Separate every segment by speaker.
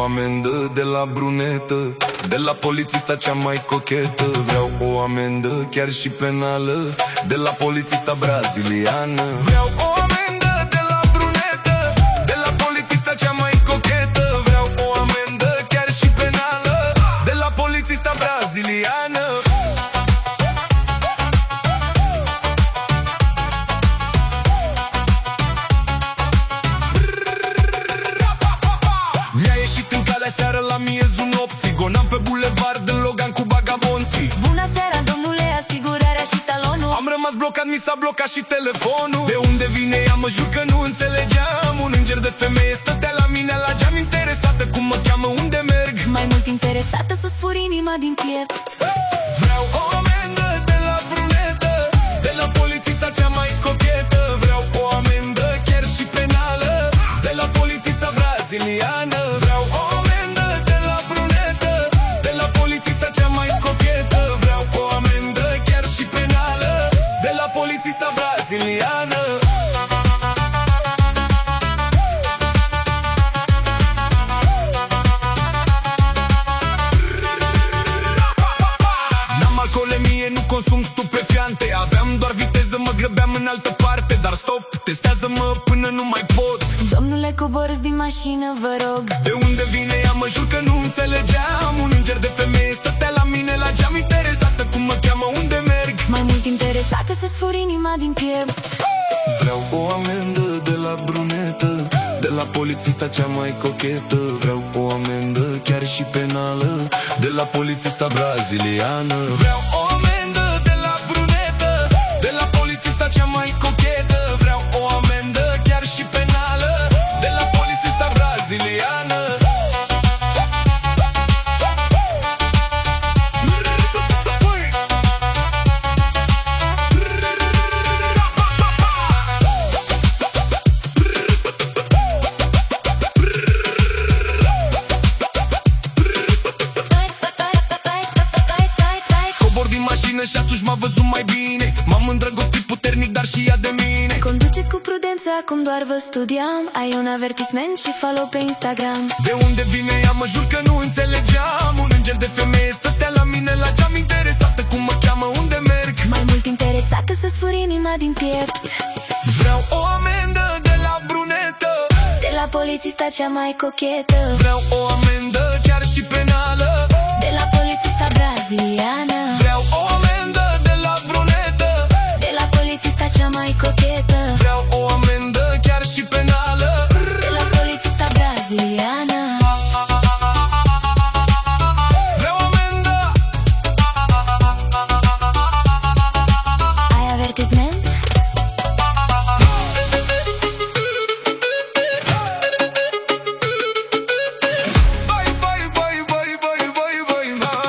Speaker 1: amendă de la brunetă, de la polițista cea mai cochetă. Vreau o amendă chiar și penală, de la polițista braziliană. Vreau o amendă de la brunetă, de la polițista cea mai cochetă. Vreau o amendă chiar și penală, de la polițista braziliană. Mi-a ieșit în calea seară la miezul nopții, gonam pe bulevard în Logan cu bagabonții.
Speaker 2: Bună seara, domnule, asigurarea și talonul.
Speaker 1: Am rămas blocat, mi s-a blocat și telefonul. De unde vine ea, mă jur că nu înțelegeam. Un înger de femeie stătea la mine la geam, interesată cum mă cheamă, unde merg.
Speaker 2: Mai mult interesată să-ți furi inima din piept.
Speaker 1: Vreau o amendă de la brunetă, de la polițista cea mai cochetă. Vreau o amendă chiar și penală, de la polițista braziliană. Vreau o amendă de la brunetă, de la polițista cea mai cochetă. Vreau o amendă chiar și penală, de la polițista braziliană. N-am alcoolemie, nu consum stupefiante, aveam doar viteză, mă grăbeam în altă parte. Dar stop, testează-mă până nu mai pot.
Speaker 2: Domnule, coborâți din mașină, vă rog.
Speaker 1: De unde vine ea, mă jur că nu înțelegeam. Un înger de femeie stătea la mine la geam, interesată cum mă cheamă, unde merg.
Speaker 2: Mai mult interesată să-ți furi inima din piept.
Speaker 1: Vreau o amendă de la brunetă, de la polițista cea mai cochetă. Vreau o amendă chiar și penală, de la polițista braziliană. Vreau o amendă de la brunetă, de la polițista cea mai cochetă. Vreau o amendă chiar și penală, de la polițista braziliană. Cobor din mașină și atunci m-a văzut mai bine. M-am îndrăgostit puternic, dar și ea de mine.
Speaker 2: Conduceți cu prudență, acum doar vă studiam. Ai un avertisment și follow pe Instagram.
Speaker 1: De unde vine ea, mă jur că nu înțelegeam. Un înger de femeie stătea la mine la geam, interesată cum mă cheamă, unde merg.
Speaker 2: Mai mult interesată să-ți furi inima din piept.
Speaker 1: Vreau o amendă de la brunetă,
Speaker 2: De la polițista cea mai cochetă.
Speaker 1: vreau o amendă chiar și penală,
Speaker 2: De la polițista braziliană.
Speaker 1: vreau o amendă de la brunetă,
Speaker 2: De la polițista cea mai cochetă.
Speaker 1: vreau o amendă chiar și penală,
Speaker 2: De la polițista braziliană.
Speaker 1: vreau amendă.
Speaker 2: Ai avertisment?
Speaker 1: Băi, băi, băi, băi, băi, băi, băi,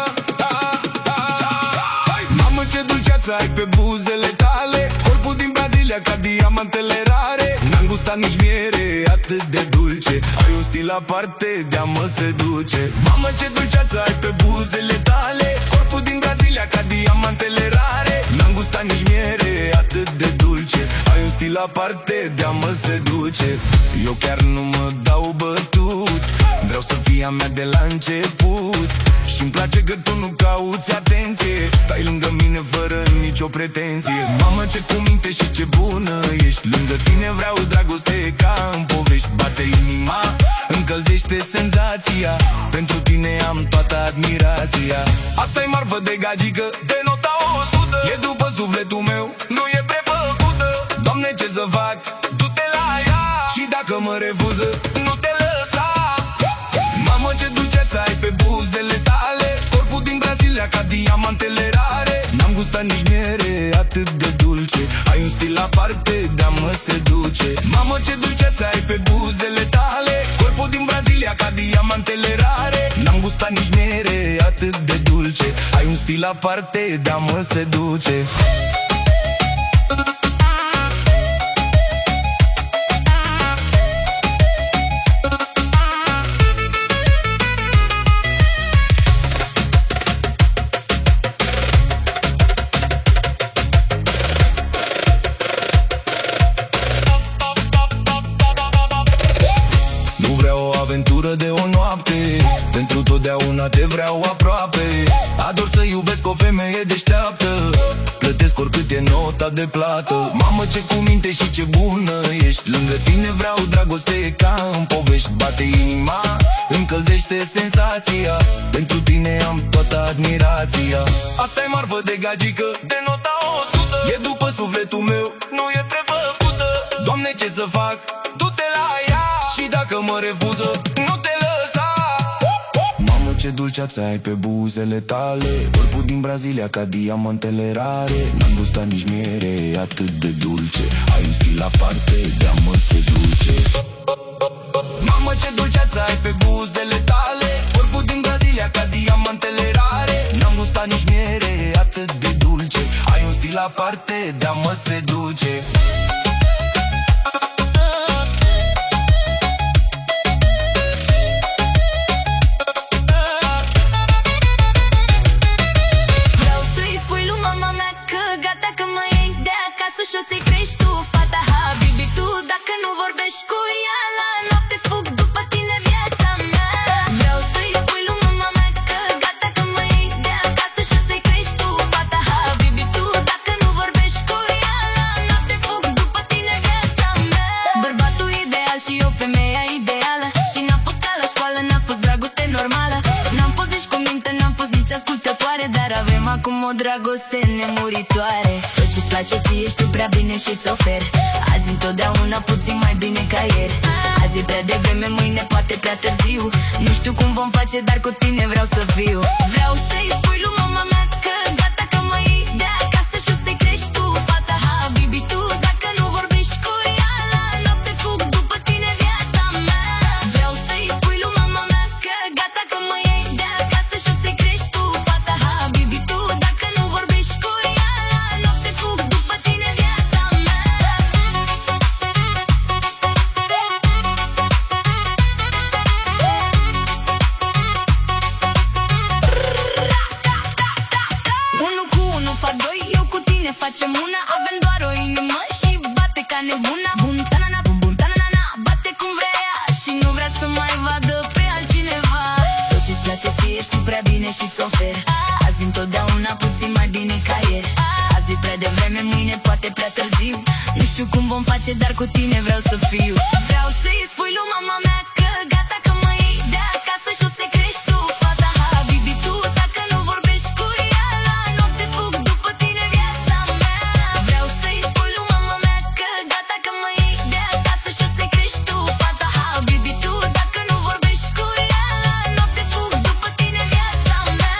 Speaker 1: mamă, ce dulceață ai pe buzele tale, corpul din Brazilia ca diamantele rare. N-am gustat nici miere atât de dulce, ai un stil aparte, de-a mă seduce. Mamă, ce dulceață ai pe buzele tale, corpul din Brazilia ca diamantele rare. N-am gustat nici miere atât de dulce, ai un stil aparte, de-a mă seduce. Eu chiar nu mă dau bătut, vreau să fii a mea de la început. Și-mi place că tu nu cauți atenție, stai lângă mine fără nicio pretenție. Mamă, ce cuminte și ce bună ești, lângă tine vreau dragoste ca în povești. Bate inima, încălzește senzația, pentru tine am toată admirația. Asta-i marfă de gagică, de nota 100, e după sufletul meu, nu e prefăcută. Doamne, ce să fac? Du-te la ea, și dacă mă refuză, nu te lăsa. Mamă, ce dulceață ai pe buzele tale, corpul din Brazilia ca diamantele rare. N-am gustat nici miere atât de dulce, ai un stil aparte, de-a mă seduce. Mamă, ce dulceață ai pe buzele tale, corpul din Brazilia ca diamantele rare. N-am gustat nici miere atât de dulce, ai un stil aparte, de-a mă seduce. aventură de o noapte, e deșteaptă, plătesc oricât e nota de plată. Mamă, ce cuminte și ce bună ești, lângă tine vreau dragoste, e ca în povești. Bate inima, încălzește senzația, pentru tine am toată admirația. Asta e marfă de gagică, de nota 100, e după sufletul meu, nu e prefăcută. Doamne, ce să fac? Du-te la ea, și dacă mă refuză, nu te lăsa. Mamă, ce dulceață ai pe buzele tale, corpul din Brazilia ca diamantele rare. N-am gustat nici miere, e atât de dulce, ai un stil aparte, de-a mă seduce. Mamă, ce dulceață ai pe buzele tale, corpul din Brazilia ca diamantele rare. N-am gustat nici miere, e atât de dulce, ai un stil aparte, de-a mă seduce.
Speaker 2: Și o să-i crești tu, fata Habibi, tu. Dacă nu vorbești cu ea, la noapte fug după tine viața mea. Vreau să-i spui lui mama mea că gata că mă iei de acasă. Și o să-i crești tu, fata Habibi, tu. Dacă nu vorbești cu ea, la noapte fug după tine viața mea. Bărbatul ideal și eu femeia ideală, și n-am fost ca la școală, n-a fost dragoste normală. N-am fost nici cu minte, n-am fost nici ascultătoare, dar avem acum o dragoste nemuritoare. Ce-ți place ție, știu prea bine și-ți ofer. Azi întotdeauna puțin mai bine ca ieri. Azi e prea devreme, mâine poate prea târziu. Nu știu cum vom face, dar cu tine vreau să fiu. Vreau să-i spui lui mama mea că gata că mă iei de acasă. Și o să-i crești tu, fata Habibi, tu. Dacă nu vorbești cu ea, la noapte fug după tine viața mea. Vreau să-i spui lui mama mea că gata că mă iei de acasă. Și o să-i crești tu, fata Habibi, tu. Dacă nu vorbești cu ea, după tine viața mea. Unu cu unu fac doi, eu cu tine facem una. Avem doar o inimă și bate ca nebuna. Bun tanana, bun bun tanana, bate cum vrea ea și nu vrea să mai vadă pe altcineva. Tot ce-ți place ție, știu prea bine și-ți ofer. Azi întotdeauna puțin mai bine ca ieri. Azi e prea devreme, mâine poate prea târziu. Nu știu cum vom face, dar cu tine vreau să fiu. Vreau să-i spui lui mama mea că gata că mă iei de acasă. Și o să-i crești tu, fata Habibi, tu. Dacă nu vorbești cu ea, la noapte fug după tine viața mea. Vreau să-i spui lui mama mea că gata că mă iei de acasă. Și o să-i crești tu, fata Habibi, tu. Dacă nu vorbești cu ea, la noapte fug după tine viața mea.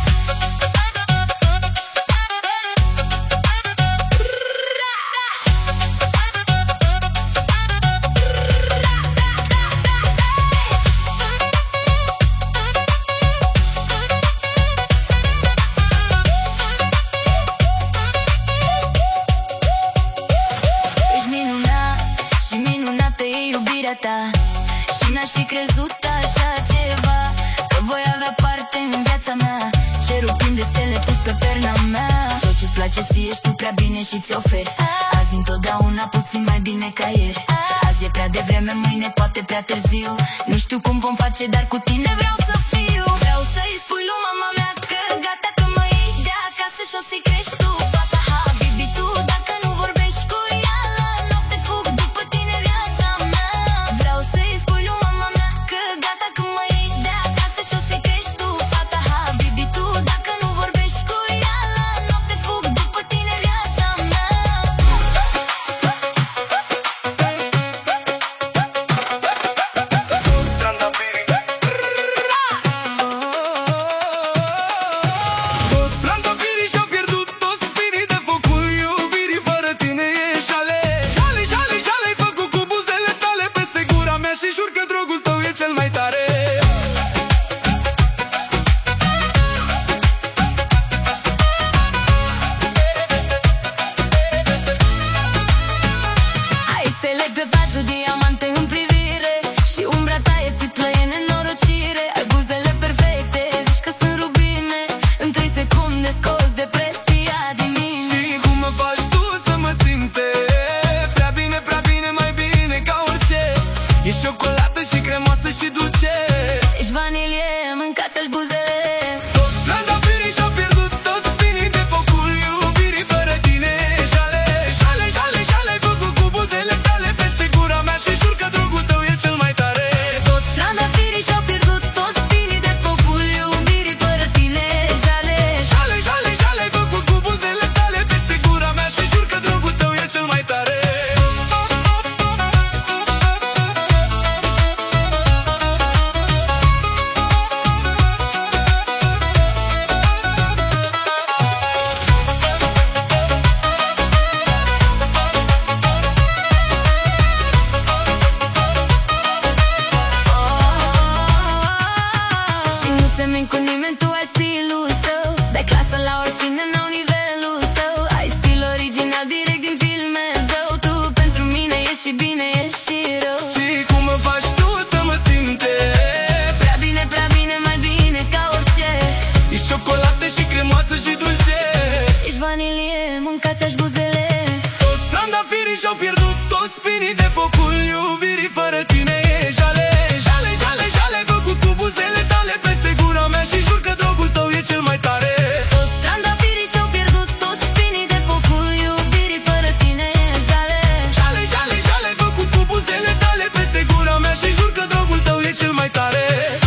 Speaker 2: Ta. Și n-aș fi crezut așa ceva, că voi avea parte în viața mea. Cerul plin de stele pus pe perna mea. Tot ce-ți place ție, știu prea bine și-ți ofer. Azi întotdeauna puțin mai bine ca ieri. Azi e prea devreme, mâine poate prea târziu. Nu știu cum vom face, dar cu tine vreau să fiu. Vreau să-i spui lui mama mea că gata că mă iei de acasă. Și o să-i crești tu, fata Habibi, tu. Dacă nu vorbești cu ea, la noapte fug după tine viața mea. Vreau să-i spui lui mama mea că gata că mă iei de acasă. Și o să-i crești tu, fata Habibi, tu. Dacă nu vorbești cu ea, la noapte fug după tine viața mea. cine n-au nivelul tău. Ai stil original direct din filme zău. Tu pentru mine ești și bine, ești și rău.
Speaker 1: Și cum mă faci tu să mă simte
Speaker 2: prea bine, mai bine ca orice.
Speaker 1: Ești ciocolată și cremoasă și dulce.
Speaker 2: Ești vanilie, mâncați-aș buzele.
Speaker 1: Toți trandafirii și-au pierdut toți spinii de focul iubirii. Fără tine e jale, jale, jale, jale. Făcut cu buzele tale peste gura mea și jur că drogul tău e cel mai tare.
Speaker 2: Toți trandafirii și-au pierdut toți spinii de focul iubirii. Fără tine e jale,
Speaker 1: jale, jale, jale. Făcut cu buzele tale peste gura mea și jur că drogul tău e cel mai tare.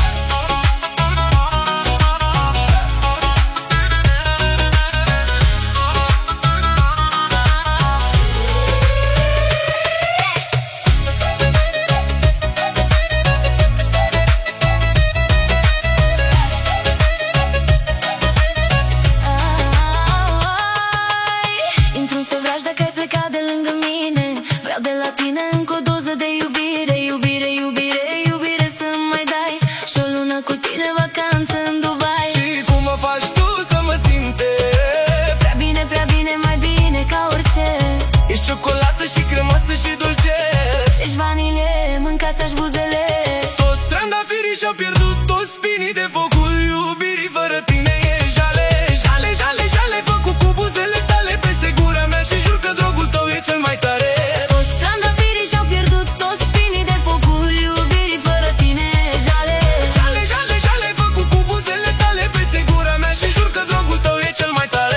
Speaker 2: dacă ai plecat de lângă mine. Vreau de la tine încă o doză de iubire. Iubire, iubire, iubire să mai dai. Și o lună cu tine vacanță în Dubai.
Speaker 1: Și cum mă faci tu să mă simte
Speaker 2: prea bine, mai bine ca orice.
Speaker 1: Ești ciocolată și cremoasă și dulce.
Speaker 2: Ești vanilie, mâncați-aș buzele.
Speaker 1: Toți trandafirii și-au pierdut toți spinii de focul iubirii. Fără tine e jale, jale, jale, jale. Făcut cu buzele tale peste gura mea și jur că drogul tău e cel mai tare.
Speaker 2: Toți trandafirii și-au pierdut toți spinii de focul iubirii. Fără tine e jale,
Speaker 1: jale, jale, jale. Făcut cu buzele tale peste gura mea și jur că drogul tău e cel mai tare.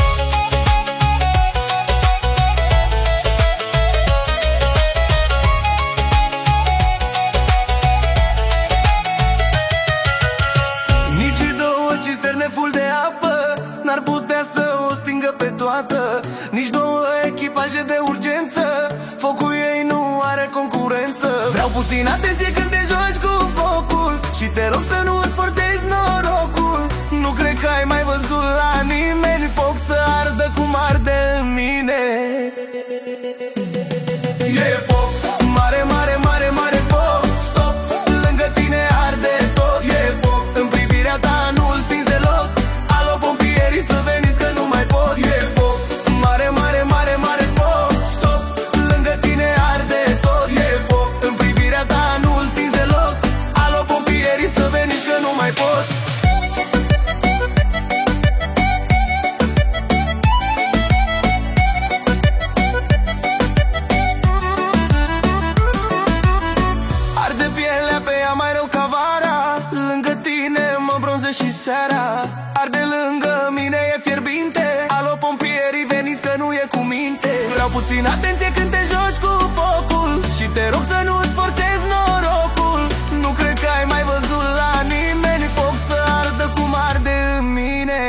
Speaker 1: Cisterne full de apă n-ar putea să o stingă pe toată. Nici două echipaje de urgență, focul ei nu are concurență. Vreau puțin atenție când te joci cu focul și te rog să nu îți forțezi norocul. Nu cred că ai mai văzut la nimeni foc să ardă cum arde în mine. E foc, mare, mare, mare, mare foc. Stop, lângă tine arde tot. E foc, în privirea ta nu-l stingi deloc. Alo, pompierii să veniți că nu mai pot. E foc, mare, mare, mare, mare foc. Stop, lângă tine arde tot. E foc, în privirea ta nu-l stingi deloc. Alo, pompierii să veniți că nu mai pot. Și seara arde lângă mine, e fierbinte. Alo, pompierii, veniți că nu e cu minte. Vreau puțin atenție când te joci cu focul și te rog să nu îți forțezi norocul. Nu cred că ai mai văzut la nimeni foc să ardă cum arde în mine.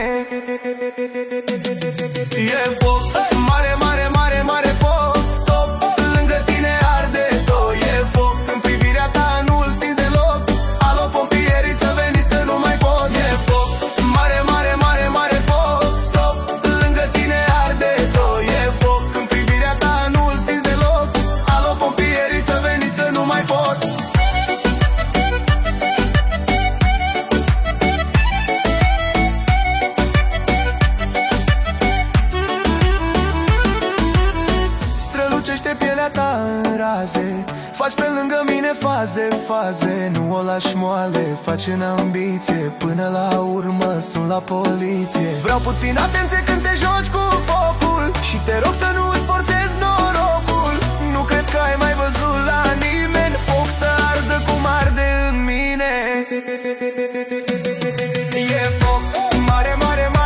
Speaker 1: E foc, mare, mare, mare, mare foc. Stop, lângă tine arde tot. E foc, în privirea ta nu-l stingi deloc. Alo, pompierii să veniți că nu mai pot. E foc, mare, mare, mare, mare foc. Stop, lângă tine arde tot. E foc, în privirea ta nu-l stingi deloc. Alo, pompierii să veniți că nu mai pot. Strălucește pielea ta în raze, faci pe lângă mine faze, faze. Nu o lași moale, faci în ambiție. Până la urmă sun la poliție. Vreau puțin atenție când te joci cu focul și te rog să nu îți forțezi norocul. Nu cred că ai mai văzut la nimeni foc să ardă cum arde în mine. E foc, mare, mare, mare.